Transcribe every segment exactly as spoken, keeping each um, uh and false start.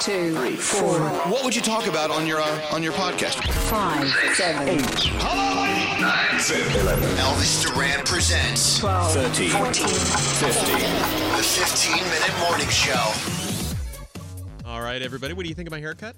two, three, four. What would you talk about on your uh, on your podcast? Five, seven, eight. Hello, nine, seven, eleven. Elvis Duran presents twelve, thirteen, fourteen, fifteen. The fifteen-minute morning show. All right, everybody. What do you think of my haircut?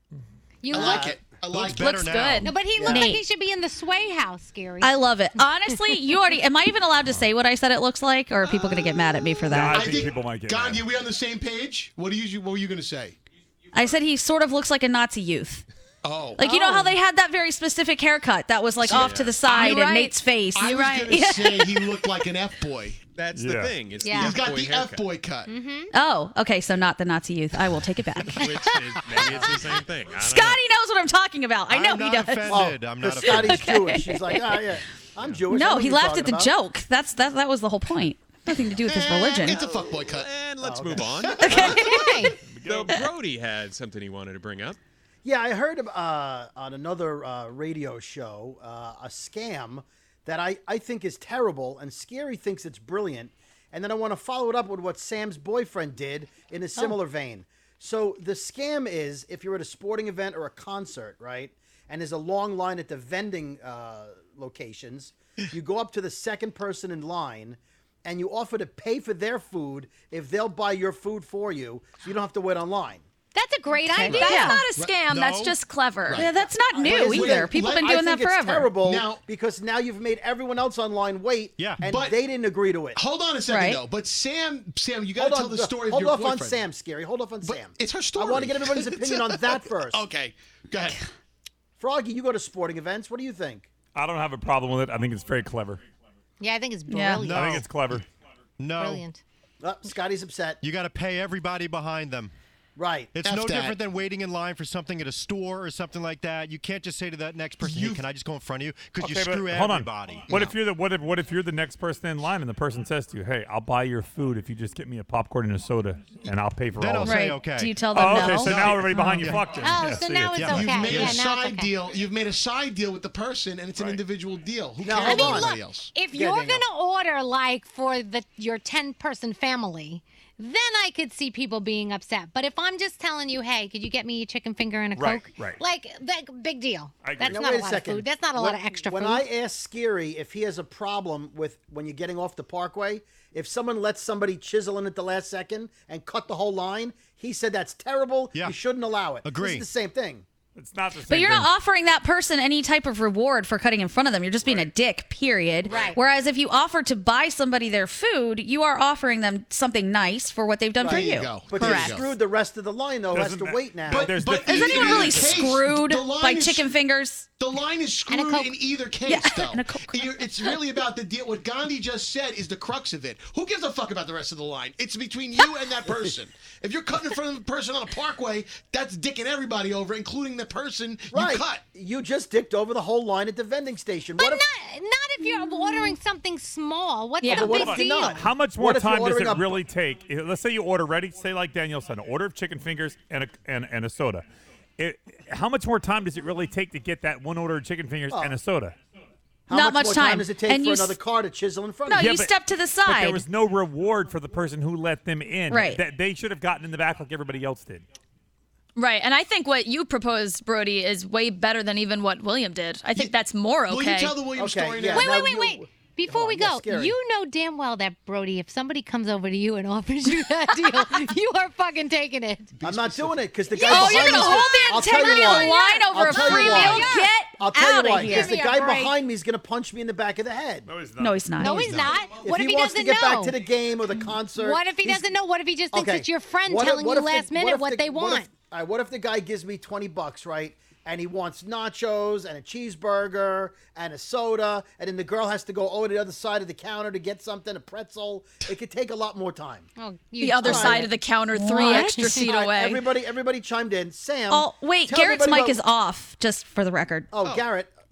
You I look, like it. I like it. Looks good. No, but he looked like he should be in the Sway house, Scary. I love it. Honestly, you already. Am I even allowed to say what I said it looks like, or are people going to get mad at me for that? I think people might get Gandhi, mad. are we on the same page? What do you? What were you going to say? I said he sort of looks like a Nazi youth. Oh, Like, you know how they had that very specific haircut that was like Yeah. off to the side You're and right. Nate's face. I was right. going to say he looked like an F boy. That's Yeah. the thing. It's Yeah. the He's got F-boy the haircut, F boy cut. Oh, okay, so not the Nazi youth. I will take it back. Which is maybe it's the same thing. I don't Scotty knows what I'm talking about. I know I'm he not does. offended. I'm not Because offended. Scotty's Jewish. She's like, oh, yeah, I'm Jewish. I know No, what he you're laughed at the talking about. joke. That's that. That was the whole point. Nothing to do with his religion. It's a fuck boy cut. And Oh, let's move on. Okay. So Brody had something he wanted to bring up. Yeah, I heard uh, on another uh, radio show uh, a scam that I, I think is terrible, and Scary thinks it's brilliant. And then I want to follow it up with what Sam's boyfriend did in a similar vein. So the scam is if you're at a sporting event or a concert, right, and there's a long line at the vending uh, locations, you go up to the second person in line, and you offer to pay for their food if they'll buy your food for you, so you don't have to wait online. That's a great idea. That's Yeah. not a scam. That's just clever. Yeah, that's not new But it's- either. People have been I doing that think it's forever. terrible Now- because now you've made everyone else online wait, Yeah. and But- they didn't agree to it. Hold on a second, Right. though. But Sam, Sam, you got Hold to tell on, the story hold of your off boyfriend. on Sam, Scary. Hold off on But Sam. it's her story. I want to get everybody's opinion on that first. Okay, go ahead. Froggy, you go to sporting events. What do you think? I don't have a problem with it. I think it's very clever. Yeah, I think it's Yeah. brilliant. No. I think it's clever. No. Brilliant. Oh, Scotty's upset. You got to pay everybody behind them. Right. It's F no that. different than waiting in line for something at a store or something like that. You can't just say to that next person, hey, You've- can I just go in front of you? Because Okay, you but screw hold on. everybody. What if you're the what if what if you're the next person in line and the person says to you, "Hey, I'll buy your food if you just get me a popcorn and a soda, and I'll pay for Then all I'll of say it." Right. okay. Do you tell them Oh, no? okay. So now everybody behind you fucked it. Oh, Yeah, so see now it. it's Yeah. You've okay. made Yeah, a now it's side okay. deal. You've made a side deal with the person, and it's an Right. individual deal. Who Now, cares hold about on. anybody else? If Yeah, you're Danielle. gonna order like for the your ten person family, then I could see people being upset. But if I'm just telling you, hey, could you get me a chicken finger and a Right, Coke? right. Like that big deal. I agree. That's Now, not wait a a lot second. of food. That's not a when, lot of extra when food. I ask Scary if he has a problem with when you're getting off the parkway, if someone lets somebody chisel in at the last second and cut the whole line, he said that's terrible. Yeah. You shouldn't allow it. Agree. This is the same thing. It's not the same. But you're thing. not offering that person any type of reward for cutting in front of them. You're just being a dick, period. Right. Whereas if you offer to buy somebody their food, you are offering them something nice for what they've done There for you you. go. But There you you go. screwed the rest of the line, though. Who has Doesn't to that- wait now. but there's but different- Is in anyone either really case, screwed the line by is- chicken fingers? The line is And a screwed Coke. in either case, Yeah, though. and a Coke. You're- It's really about the deal. What Gandhi just said is the crux of it. Who gives a fuck about the rest of the line? It's between you and that person. If you're cutting in front of a person on a parkway, that's dicking everybody over, including the person right. you cut. You just dicked over the whole line at the vending station. but What if, not not if you're ordering something small. What's Yeah. the What big if you're deal? not? How much more What if you're time does ordering it a- really take? Eh, Let's say you order ready. Say like Danielle said, an order of chicken fingers and a and, and a soda. It, how much more time does it really take to get that one order of chicken fingers and a soda? how Not much, much more time. time. does it take And for you s- another car to chisel in front No, of you? you step to the But side. there was no reward for the person who let them in. Right. That they should have gotten in the back like everybody else did. Right, and I think what you proposed, Brody, is way better than even what William did. I think that's more okay. Will you tell the William Okay, story yeah. now? Wait, Now wait, wait, you- wait. Before Oh, we yeah, go, scary. you know damn well that, Brody, if somebody comes over to you and offers you that deal, you are fucking taking it. I'm not doing it because the guy Oh, behind you're me gonna is hold I'll the tell you integrity of why. the line over I'll a tell you free why. meal? Get I'll tell out you why. of here. Because the Give me guy a break. behind me is going to punch me in the back of the head. No, he's not. No, he's not. No, he's not. If What he, if he wants doesn't to get know? back to the game or the concert. What if he he's- doesn't know? What if he just thinks Okay. it's your friend What if- telling what you if the- last minute if what the- they what want? if- all right, what if the guy gives me twenty bucks, right? And he wants nachos and a cheeseburger and a soda, and then the girl has to go over to the other side of the counter to get something, a pretzel. It could take a lot more time. Oh, you the other All side right. of the counter, three What? extra feet All right, away. Everybody, everybody chimed in. Sam. Oh, wait, tell Garrett's everybody mic about- is off, just for the record. Oh, Garrett.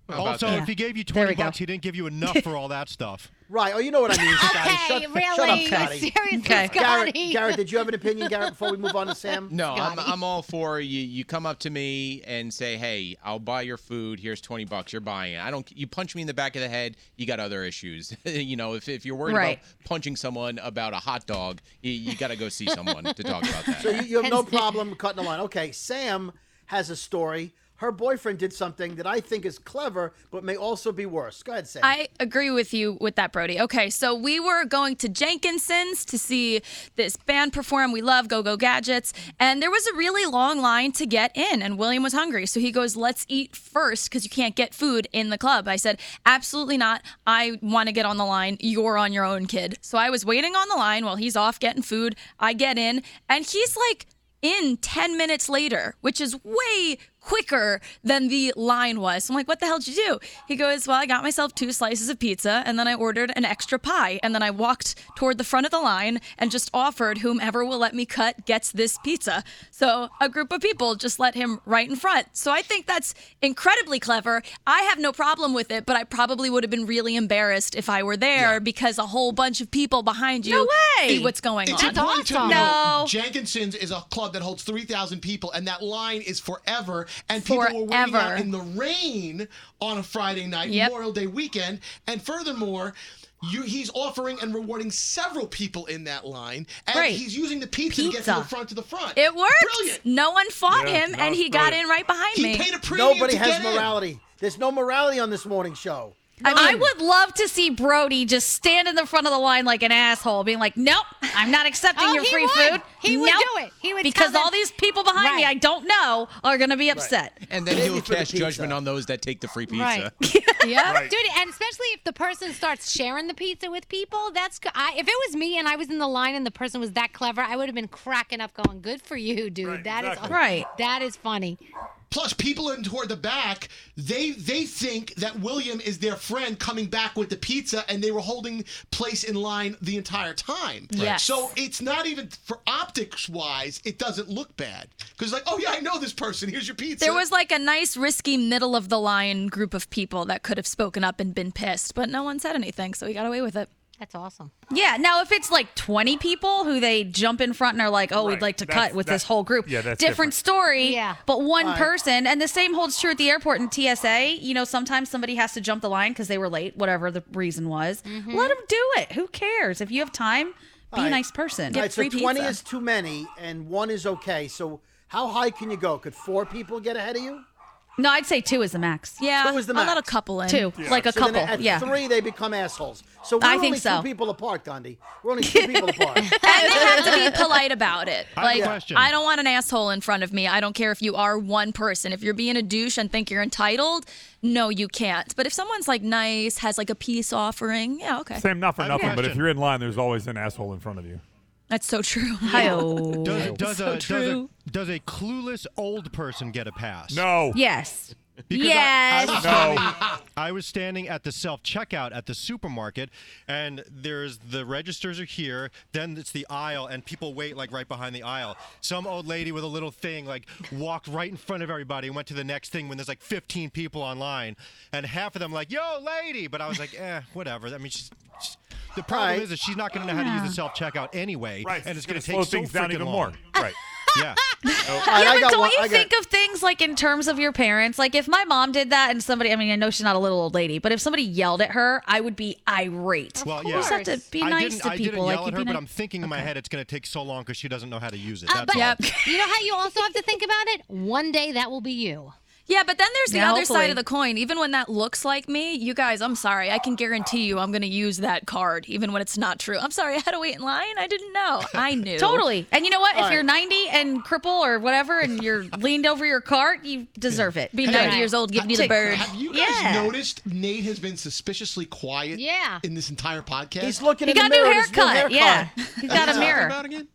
How about Also, that? if he gave you There we twenty go. bucks, he didn't give you enough for all that stuff. Right. Oh, you know what I mean, Scotty. Okay, shut, really? shut up, Scotty. Seriously, Okay. Garrett, Scotty. Garrett, did you have an opinion, Garrett, before we move on to Sam? No, I'm, Scotty. I'm all for you. You come up to me and say, "Hey, I'll buy your food. Here's twenty bucks. You're buying it." I don't. You punch me in the back of the head. You got other issues. you know, if if you're worried Right. about punching someone about a hot dog, you, you got to go see someone to talk about that. So you, you have no problem cutting the line. Okay, Sam has a story. Her boyfriend did something that I think is clever, but may also be worse. Go ahead, Sam. I agree with you with that, Brody. Okay, so we were going to Jenkinson's to see this band perform. We love Go Go Gadgets. And there was a really long line to get in, and William was hungry. So he goes, let's eat first because you can't get food in the club. I said, absolutely not. I want to get on the line. You're on your own, kid. So I was waiting on the line while he's off getting food. I get in, and he's like in ten minutes later, which is way quicker than the line was. So I'm like, what the hell did you do? He goes, well, I got myself two slices of pizza and then I ordered an extra pie. And then I walked toward the front of the line and just offered whomever will let me cut gets this pizza. So a group of people just let him right in front. So I think that's incredibly clever. I have no problem with it, but I probably would have been really embarrassed if I were there because a whole bunch of people behind you No way. see what's going It's on. important to awesome. know No. Jenkinson's is a club that holds three thousand people, and that line is forever. And people were waiting Forever. out in the rain on a Friday night, Yep. Memorial Day weekend. And furthermore, you, he's offering and rewarding several people in that line, and Right. he's using the pizza, to get Pizza. from the front to the front. It worked. Brilliant. No one fought Yeah, him, no, and it's he got brilliant. in right behind He me. paid a premium Nobody to has get in. morality. There's no morality on this morning show. I would love to see Brody just stand in the front of the line like an asshole, being like, "Nope, I'm not accepting Oh, your he free would. food." He would Nope. do it. He would because tell all them- these people behind me Right. I don't know are going to be upset. and then Maybe he'll for the cast pizza. judgment on those that take the free pizza. Right. Yeah. Right. Dude, and especially if the person starts sharing the pizza with people, that's good. I, if it was me and I was in the line and the person was that clever, I would have been cracking up going, good for you, dude. Right, That is exactly. Right. That is funny. Plus, people in toward the back, they they think that William is their friend coming back with the pizza, and they were holding place in line the entire time. Yes. So it's not even, for optics wise, it doesn't look bad. Because like, oh yeah, I know this person. Here's your pizza. There was like a nice, risky, middle of the line group of people that could have spoken up and been pissed, but no one said anything, so he got away with it. That's awesome. Yeah. Now, if it's like twenty people who they jump in front and are like, "Oh, Right. we'd like to That's- cut with that- this whole group," yeah, that's different different. story. Yeah. But one Right. person, and the same holds true at the airport and T S A. You know, sometimes somebody has to jump the line because they were late, whatever the reason was. Mm-hmm. Let them do it. Who cares? If you have time, be All a right. nice person. All right, so free twenty pizza. is too many, and one is okay. So how high can you go? Could four people get ahead of you? No, I'd say two is the max. Yeah, Two is the I'll let a max. couple in. Two, like a So couple. then at Yeah. three, they become assholes. So we're I only think so. two people apart, Gandhi. We're only two people apart. And they have to be polite about it. I have a Like, question. I don't want an asshole in front of me. I don't care if you are one person. If you're being a douche and think you're entitled, no, you can't. But if someone's like nice, has like a peace offering, yeah, okay. Sam, not for I have a nothing, but if question. you're in line, there's always an asshole in front of you. That's so true. Hi-oh. Does, does, So a, does, a, true. does a clueless old person get a pass? No. Yes. Because I- yes. I, was No. standing, I was standing at the self-checkout at the supermarket, and there's the registers are here, then it's the aisle, and people wait like right behind the aisle. Some old lady with a little thing like walked right in front of everybody and went to the next thing when there's like fifteen people online, and half of them like, yo, lady, but I was like, eh, whatever. I mean, she's, she's, the problem Right. is that she's not going to know how to use the self-checkout anyway, Right. and it's going to slow take so things down freaking even long. more. Right. Yeah. All right, Yeah, I but got don't one. you I got, think of things like in terms of your parents? Like if my mom did that and somebody, I mean, I know she's not a little old lady, but if somebody yelled at her, I would be irate. Well, You yeah. just have to be I nice didn't, to I people. didn't like yell you at her, be but nice- I'm thinking in my head it's going to take so long because she doesn't know how to use it. Uh, That's but all. Yep. you know how you also have to think about it? One day that will be you. Yeah, but then there's the Yeah, other hopefully. side of the coin. Even when that looks like me, you guys, I'm sorry. I can guarantee you I'm going to use that card, even when it's not true. I'm sorry. I had to wait in line. I didn't know. I knew. Totally. And you know what? All if you're right. ninety and cripple or whatever and you're leaned over your cart, you deserve it. Be Hey, ninety right. years old, giving you the Take- bird. Have you guys Yeah. noticed Nate has been suspiciously quiet Yeah. in this entire podcast? he's looking He in the got a mirror. new at his new haircut. haircut. Yeah. He's got a Talking mirror. about again?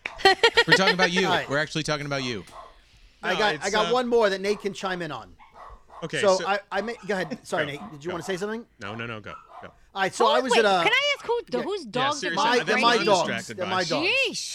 We're talking about you. All right. We're actually talking about you. I No, got. I it's, got uh, one more that Nate can chime in on. Okay. so, So, I, I may, go ahead. Sorry, Go. Nate. Did you Go. want to say something? no, no, no, go, go. All right. So Who- I was wait, at a. Can I ask who, Yeah. whose dogs seriously, are My, I they're think my I'm dogs. distracted They're by my it. dogs. Sheesh.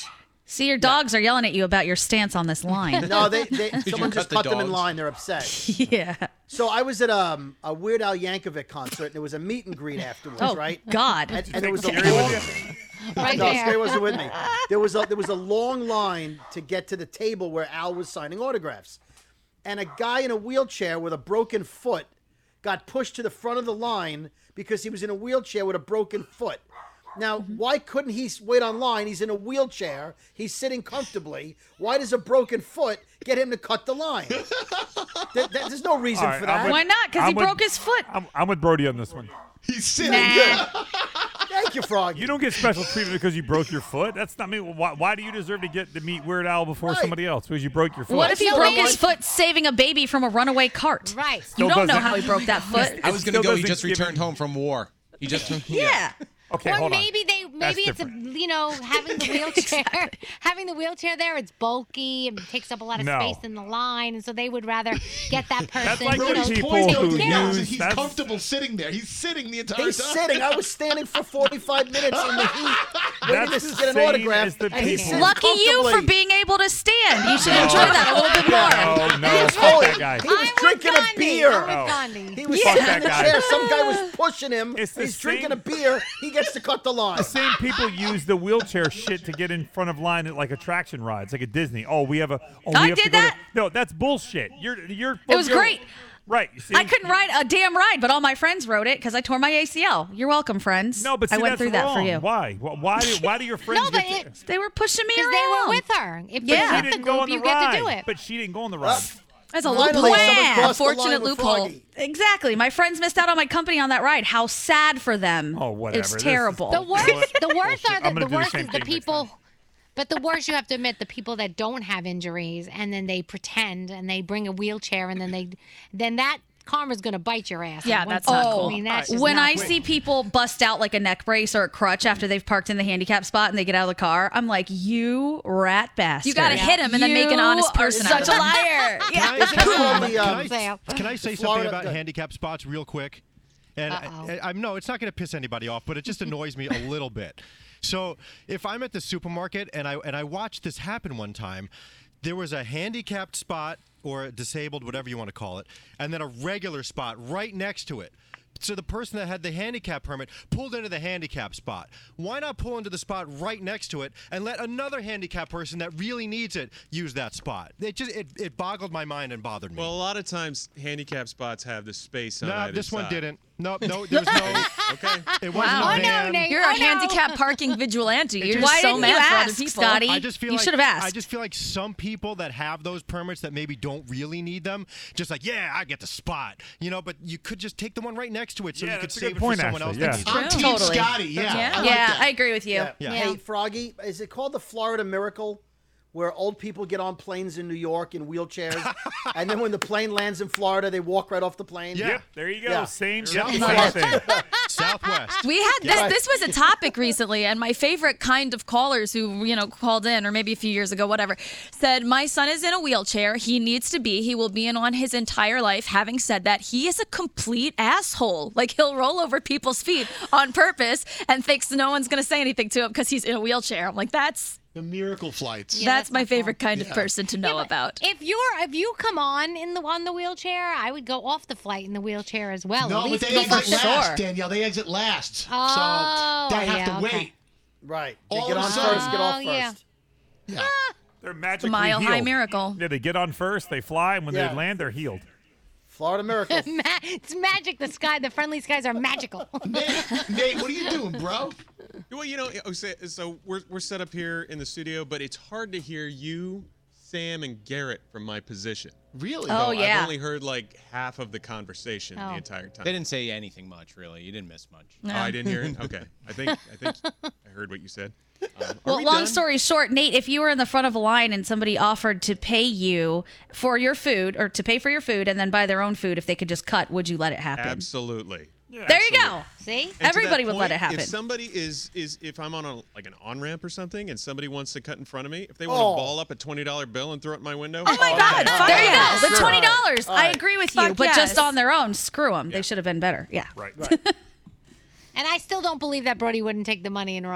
See, your dogs are yelling at you about your stance on this line. No, they, they someone cut just the cut them in dogs? line. They're upset. Yeah. So I was at um, a Weird Al Yankovic concert, and there was a meet and greet afterwards, Oh, right? God. And, and there was a Gary long, with Right no, there. Scary wasn't with me. There was a there was a long line to get to the table where Al was signing autographs, and a guy in a wheelchair with a broken foot got pushed to the front of the line because he was in a wheelchair with a broken foot. Now, why couldn't he s- wait online? He's in a wheelchair. He's sitting comfortably. Why does a broken foot get him to cut the line? Th- th- there's no reason All right, for I'm that. with- Why not? Because he I'm with- broke his foot. I'm, I'm with Brody on this one. He's sitting. Thank you, Froggy. You don't get special treatment because you broke your foot. That's not me. Why, why do you deserve to get to meet Weird Al before Right. somebody else? Because you broke your foot. What if he Still broke don't his like- foot saving a baby from a runaway cart? Right. You Still don't know doesn't- how he broke that foot. I was going to still go. He doesn't just give returned him- home from war. He just Yeah. Okay, or hold on. maybe they maybe it's a, different. you know having the wheelchair having the wheelchair there, it's bulky and takes up a lot of No. space in the line, and so they would rather get that person. like you the know, people Point who out to Gals that use- he's that's- comfortable sitting there. He's sitting the entire He's time. sitting. I was standing for forty-five minutes in the heat waiting That's to the get an same autograph. as the and he's people- sitting Lucky you for comfortably. being able to stand. You should enjoy that a little bit more. No, no, He was, fuck holding- that guy. he was I'm with drinking a Gandhi. beer. I'm with Oh. Gandhi. He was Fuck sitting that in the guy. chair. Some guy was pushing him. It's the He's drinking same- a beer. He gets to cut the line. The same people use the wheelchair shit to get in front of line at like attraction rides, like at Disney. Oh, we have a. Oh, we I have did to go that. To, no, that's bullshit. You're you're. It was you're- great. Right. You see? I couldn't ride a damn ride, but all my friends rode it because I tore my A C L. You're welcome, friends. No, but see, I went that's through that for wrong. you. Why? Wh- Why? Do, why do your friends? No, but get it, to, They were pushing me because around. they were with her. If Yeah. you're she with the didn't go on group, the you ride. get to do it. But she didn't go on the ride. That's a Finally, loophole. someone Yeah. crossed the Unfortunate line with loophole. Froggy. Exactly. My friends missed out on my company on that ride. How sad for them. Oh, whatever. It's This is- terrible. The worst, the worst are I'm the, gonna the do the worst same is the thing next people. time. But the worst, you have to admit, the people that don't have injuries and then they pretend and they bring a wheelchair and then they, then that karma's gonna bite your ass. Yeah, And once- that's not Oh, cool. I mean, that's just when not I cool. see people bust out like a neck brace or a crutch after they've parked in the handicap spot and they get out of the car, I'm like, you rat bastard. You gotta hit him and then make an honest You are person out of such a him. liar. Can Yeah. I, Isn't that called the, can um, I- Sam. can I say Florida- something about good. handicap spots real quick? And Uh-oh. I, I, I'm no, it's not going to piss anybody off, but it just annoys me a little bit. So if I'm at the supermarket and I and I watched this happen one time, there was a handicapped spot or disabled, whatever you want to call it, and then a regular spot right next to it. So the person that had the handicap permit pulled into the handicap spot. Why not pull into the spot right next to it and let another handicap person that really needs it use that spot? It just it, it boggled my mind and bothered me. Well, a lot of times handicap spots have the space on no, either this one side. didn't. No, no, there was no. Okay. It wasn't Wow. a Oh, no, van. Nate. You're Oh, a no. handicap parking vigilante. You're Why just so didn't mad you for ask, other people. Scotty? I just feel You like, should have asked. I just feel like some people that have those permits that maybe don't really need them, just like, yeah, I get the spot, you know. But you could just take the one right next to it, so Yeah, you could that's a save good it point, for someone actually, else. yeah. that I'm needs it. Team Totally. Scotty. Yeah, Yeah. I like yeah, that. I agree with you. Yeah. Yeah. Hey, Froggy, is it called the Florida Miracle? Where old people get on planes in New York in wheelchairs, and then when the plane lands in Florida, they walk right off the plane. Yeah. Yep. There you go. Yeah. Same. Yep. Same Yeah. thing. Southwest. We had this. Right. This was a topic recently, and my favorite kind of callers who you know called in, or maybe a few years ago, whatever, said my son is in a wheelchair. He needs to be. He will be in on his entire life. Having said that, he is a complete asshole. Like he'll roll over people's feet on purpose and thinks no one's gonna say anything to him because he's in a wheelchair. I'm like, that's The miracle flights. Yeah, that's that's my not cool. favorite kind of Yeah. person to know Yeah, but about. If you're if you come on in the on the wheelchair, I would go off the flight in the wheelchair as well. No, At but least they go exit for last, sure. Danielle. They exit last. Oh, so they have yeah, to okay. wait. Right. They All get of a on sudden- first, get off Oh, first. yeah. Yeah. They're magically Mile high healed. miracle. Yeah, they get on first, they fly, and when Yeah. they land, they're healed. Florida Miracle. Ma- it's magic. The sky, the friendly skies are magical. Nate, Nate, what are you doing, bro? Well, you know, oh, so so we're we're set up here in the studio, but it's hard to hear you, Sam, and Garrett from my position. Really? Oh, So yeah. I've only heard like half of the conversation Oh. the entire time. They didn't say anything much, really. You didn't miss much. Oh, I didn't hear it. Okay, I think I think I heard what you said. Um, are Well, we long done? story short, Nate, if you were in the front of a line and somebody offered to pay you for your food or to pay for your food and then buy their own food if they could just cut, would you let it happen? Absolutely. Yeah. There you go. See? And to that Everybody would let point, it happen. If somebody is is if I'm on a like an on ramp or something, and somebody wants to cut in front of me, if they want Oh. to ball up a twenty dollar bill and throw it in my window, Oh my God! fuck There you yes. go. The Sure. twenty dollars. All I right. agree with you, Fuck but just yes. on their own, screw them. They should have been better. Yeah. Right. And I still don't believe that Brody wouldn't take the money and run.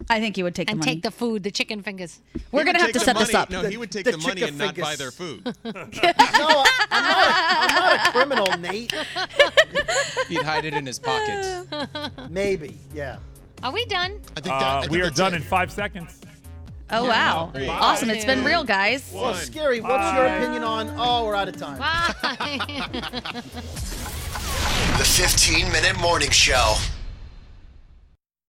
I think you would take and the money. take the food, the chicken fingers. We're He going to would have to take set the this money- up. No, The- he would take the the, money chicken and not buy fingers. their food. No, I- I'm not, I'm not a criminal, Nate. He'd hide it in his pockets. Maybe, yeah. Are we done? I think that, I Uh, think we are that's done it. in five seconds. Oh, wow. Three, Awesome. It's been two, real, guys. Well, Scary, what's your opinion on... Oh, we're out of time. Bye. The fifteen minute morning show.